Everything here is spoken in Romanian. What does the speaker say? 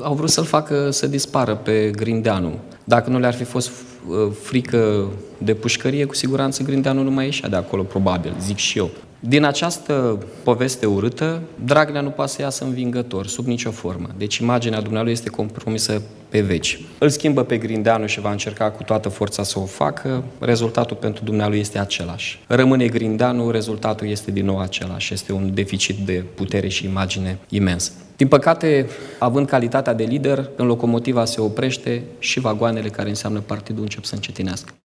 au vrut să-l facă să dispară pe Grindeanu. Dacă nu le-ar fi fost frică de pușcărie, cu siguranță Grindeanu nu mai ieșea de acolo, probabil, zic și eu. Din această poveste urâtă, Dragnea nu poate să iasă învingător, sub nicio formă. Deci imaginea dumnealui este compromisă pe veci. Îl schimbă pe Grindeanu și va încerca cu toată forța să o facă, rezultatul pentru dumnealui este același. Rămâne Grindeanu, rezultatul este din nou același. Este un deficit de putere și imagine imens. Din păcate, având calitatea de lider, în locomotiva se oprește și vagoanele care înseamnă partidul încep să încetinească.